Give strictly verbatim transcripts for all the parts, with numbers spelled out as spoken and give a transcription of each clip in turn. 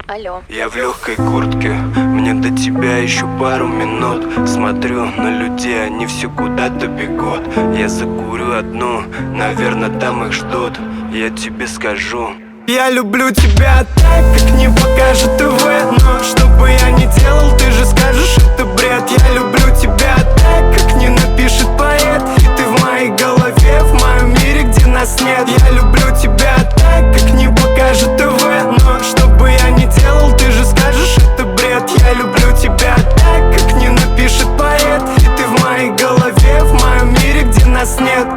Алло. Я в легкой куртке, мне до тебя еще пару минут. Смотрю на людей, они все куда-то бегут. Я закурю одну, наверное, там их ждут. Я тебе скажу: я люблю тебя так, как не покажет ТВ. Но что бы я ни делал, ты же скажешь, это бред. Я люблю тебя так, как не напишет поэт. И ты в моей голове, в моем мире, где нас нет. Я люблю тебя так, как не покажет ТВ. Но что бы я ни делал, ты же скажешь, это бред. Я люблю тебя так, как не напишет поэт. И ты в моей голове, в моем мире, где нас нет.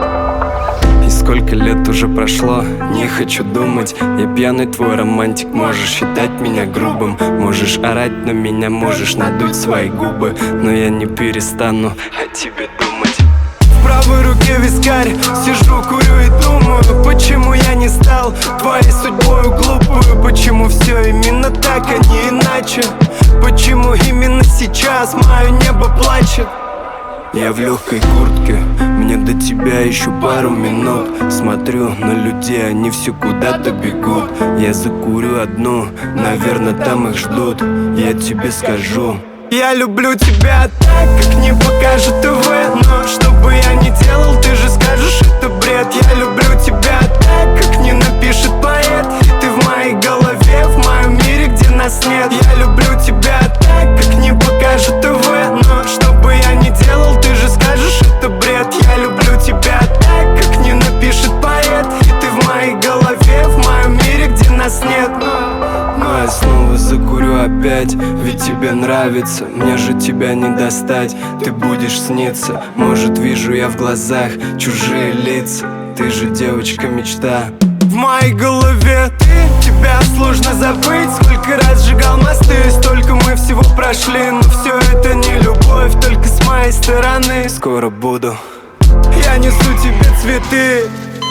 И сколько лет уже прошло, не хочу думать. Я пьяный твой романтик, можешь считать меня грубым. Можешь орать на меня, можешь надуть свои губы, но я не перестану о тебе думать. В правой руке вискарь, сижу, курю и думаю, почему я не стал твоей судьбою глупую. Почему все именно так, а не иначе. Почему именно сейчас мое небо плачет. Я в легкой куртке, мне до тебя еще пару минут. Смотрю на людей, они все куда-то бегут. Я закурю одну, наверное, там их ждут. Я тебе скажу: я люблю тебя так, как не покажет ТВ. Но что бы я ни делал, ты же скажешь, это бред. Я люблю тебя так, как не напишет поэт. И ты в моей голове, в моем мире, где нас нет. Я люблю тебя так, как не покажет ТВ. Но что бы я ни делал, ты же скажешь, это бред. Я люблю тебя так, как не напишет поэт. И ты в моей голове, в моем мире, где нас нет. Но я снова закурю опять, ведь тебе нравится. Мне же тебя не достать, ты будешь сниться. Может, вижу я в глазах чужие лица. Ты же девочка-мечта. В моей голове ты, тебя сложно забыть. Сколько раз сжигал мосты, столько мы всего прошли. Но все это не любовь, только с моей стороны. Скоро буду, я несу тебе цветы.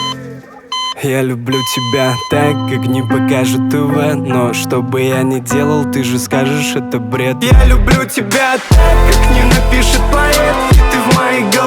Я люблю тебя так, как не покажет ТВ. Но что бы я ни делал, ты же скажешь, это бред. Я люблю тебя так, как не напишет поэт. И ты в моей голове.